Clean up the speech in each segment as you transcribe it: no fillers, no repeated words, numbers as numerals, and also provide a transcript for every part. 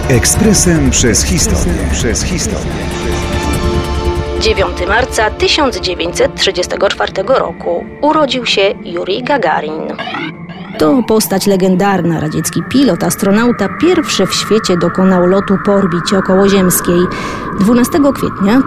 Ekspresem przez historię. 9 marca 1934 roku urodził się Jurij Gagarin. To postać legendarna, radziecki pilot, astronauta, pierwszy w świecie dokonał lotu po orbicie okołoziemskiej. 12 kwietnia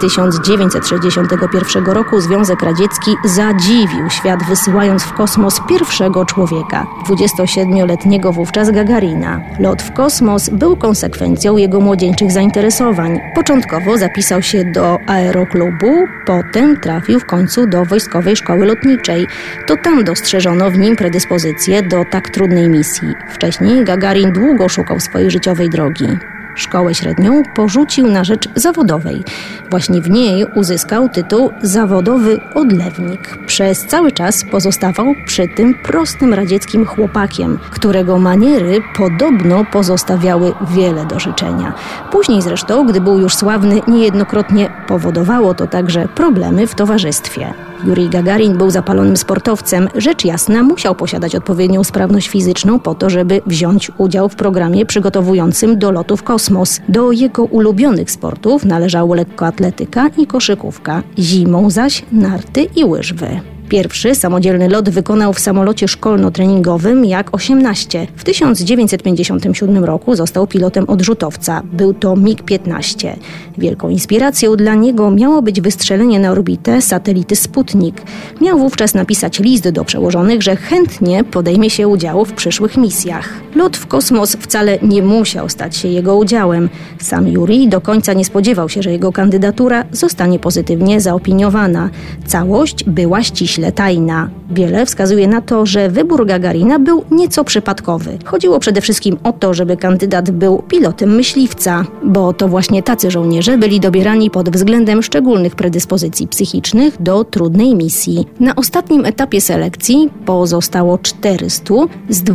1961 roku Związek Radziecki zadziwił świat, wysyłając w kosmos pierwszego człowieka, 27-letniego wówczas Gagarina. Lot w kosmos był konsekwencją jego młodzieńczych zainteresowań. Początkowo zapisał się do aeroklubu, potem trafił w końcu do Wojskowej Szkoły Lotniczej. To tam dostrzeżono w nim predyspozycję do tak trudnej misji. Wcześniej Gagarin długo szukał swojej życiowej drogi. Szkołę średnią porzucił na rzecz zawodowej. Właśnie w niej uzyskał tytuł zawodowy odlewnik. Przez cały czas pozostawał przy tym prostym radzieckim chłopakiem, którego maniery podobno pozostawiały wiele do życzenia. Później zresztą, gdy był już sławny, niejednokrotnie powodowało to także problemy w towarzystwie. Jurij Gagarin był zapalonym sportowcem. Rzecz jasna, musiał posiadać odpowiednią sprawność fizyczną po to, żeby wziąć udział w programie przygotowującym do lotu w kosmos. Do jego ulubionych sportów należało lekkoatletyka i koszykówka, zimą zaś narty i łyżwy. Pierwszy samodzielny lot wykonał w samolocie szkolno-treningowym Jak-18. W 1957 roku został pilotem odrzutowca. Był to MiG-15. Wielką inspiracją dla niego miało być wystrzelenie na orbitę satelity Sputnik. Miał wówczas napisać list do przełożonych, że chętnie podejmie się udziału w przyszłych misjach. Lot w kosmos wcale nie musiał stać się jego udziałem. Sam Jurij do końca nie spodziewał się, że jego kandydatura zostanie pozytywnie zaopiniowana. Całość była ściśle tajna. Wiele wskazuje na to, że wybór Gagarina był nieco przypadkowy. Chodziło przede wszystkim o to, żeby kandydat był pilotem myśliwca, bo to właśnie tacy żołnierze byli dobierani pod względem szczególnych predyspozycji psychicznych do trudnej misji. Na ostatnim etapie selekcji pozostało 400 z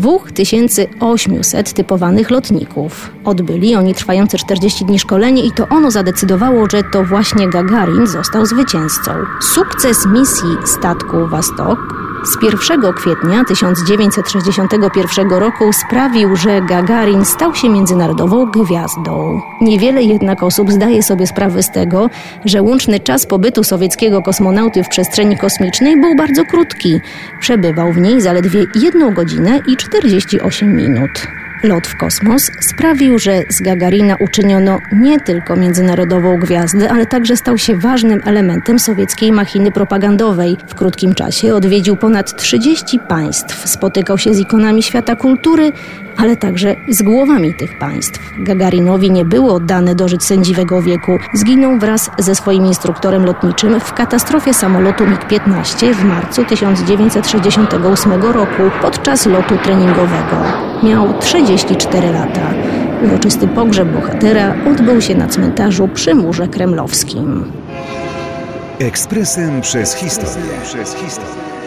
2800 typowanych lotników. Odbyli oni trwające 40 dni szkolenie i to ono zadecydowało, że to właśnie Gagarin został zwycięzcą. Sukces misji statku Vostok z 1 kwietnia 1961 roku sprawił, że Gagarin stał się międzynarodową gwiazdą. Niewiele jednak osób zdaje sobie sprawę z tego, że łączny czas pobytu sowieckiego kosmonauty w przestrzeni kosmicznej był bardzo krótki. Przebywał w niej zaledwie 1 godzinę i 48 minut. Lot w kosmos sprawił, że z Gagarina uczyniono nie tylko międzynarodową gwiazdę, ale także stał się ważnym elementem sowieckiej machiny propagandowej. W krótkim czasie odwiedził ponad 30 państw, spotykał się z ikonami świata kultury, ale także z głowami tych państw. Gagarinowi nie było dane dożyć sędziwego wieku. Zginął wraz ze swoim instruktorem lotniczym w katastrofie samolotu MiG-15 w marcu 1968 roku podczas lotu treningowego. Miał 34 lata. Uroczysty pogrzeb bohatera odbył się na cmentarzu przy Murze Kremlowskim. Ekspresem przez historię.